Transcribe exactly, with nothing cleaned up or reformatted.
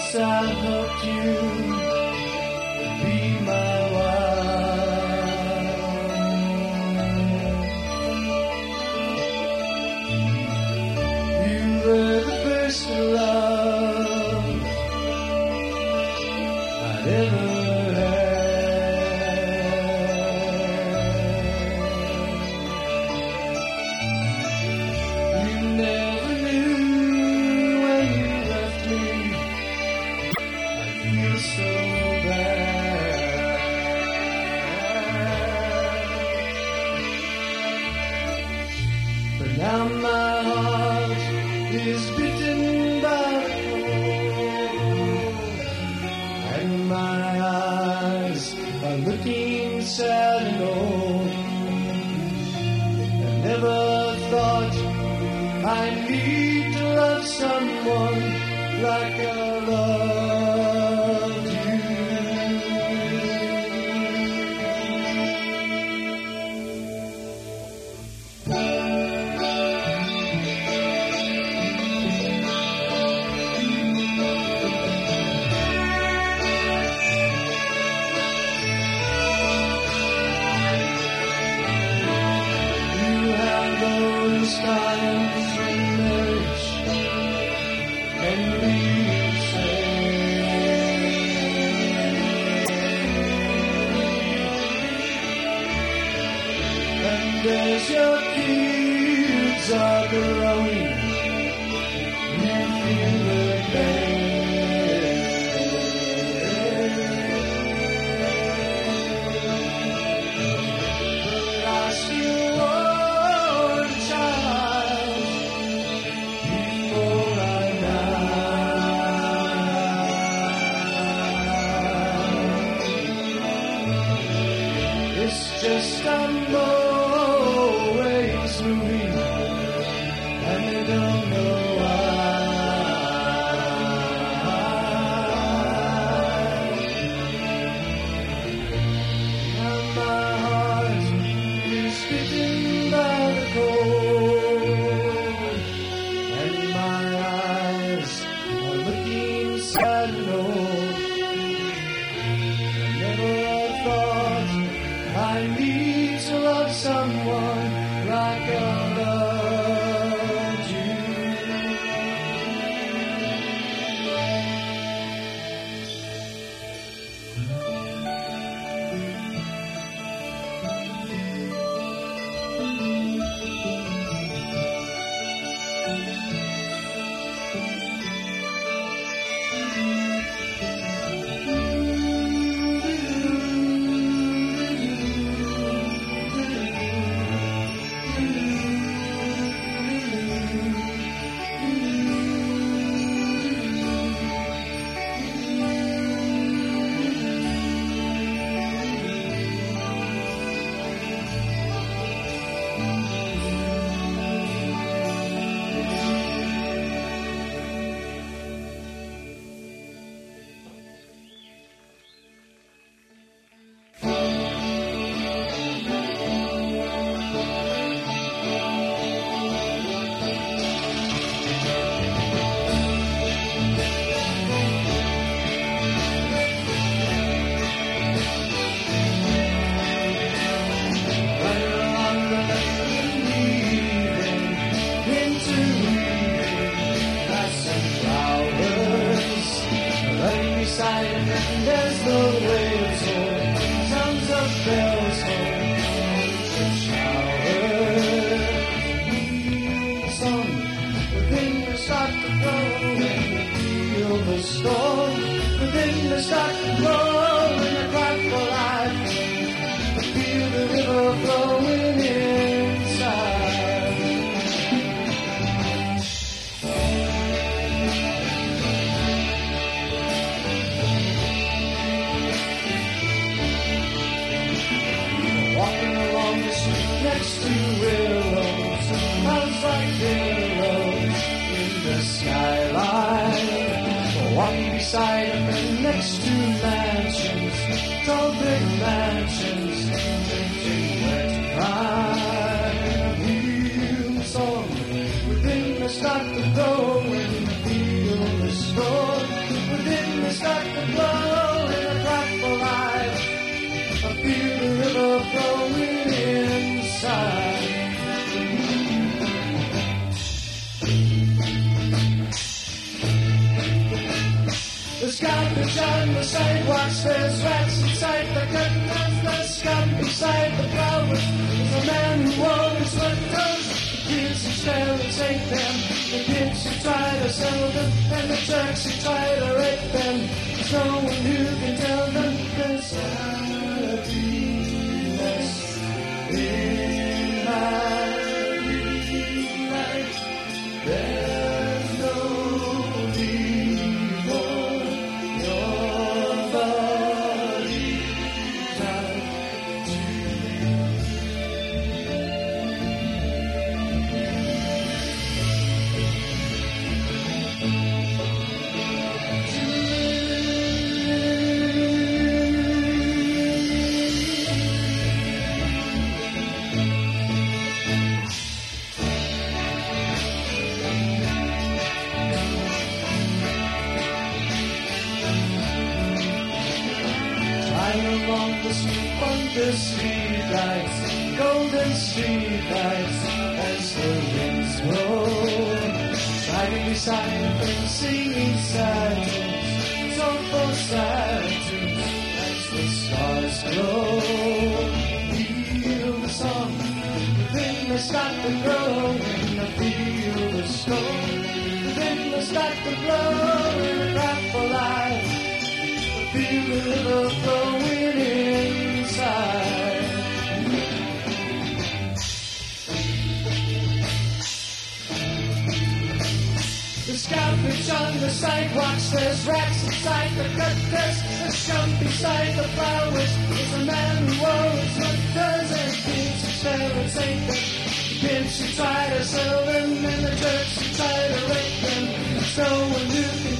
once I hoped you'd be my wife. You were the first love I'd ever now my heart is bitten by the cold, and my eyes are looking sad and old. I never thought I'd need to love someone like I loved you. Times in marriage and we say, and as your kids are growing, you feel the pain. But I still want a child before I die. It's just I'm always moving, and I don't know why. Now my heart is bitten by the cold, and my eyes are looking sad and old. I never thought I need to love someone like I loved you. There's the waves home, sounds of bells home, the shower. The sun within the start to grow, and you feel the storm within the start to blow, and you cry for life, you feel the river flowing inside. Next to willows, clouds like billows in the skyline. Walking beside them and next to mansions, tall big mansions, drinking wet cry. Feel the song within the start to go, and feel the storm within inside. There's garbage on the sidewalks, there's rats inside the curtains, there's scum beside the flowers. There's a man who always wonders, the kids who stare and take them, the kids who try to sell them, and the jerks who try to rape them. There's no one who can tell them there's happiness in happy life. There's no need for your body tied to along the street, wonder street lights, golden street lights, as the winds roll. Riding beside them, singing sad tunes, soulful sad tunes, as the stars glow. Feel the song within the start to grow, and I feel the storm within the start to blow, and a cry for life. Feel the river flowing inside. There's garbage on the sidewalks, there's rats inside the gutters, there's scum beside the flowers. There's a man who always wonders, and kids who stare and say them, kids who try to sell them, and the jerks who try to rape them. There's no one who can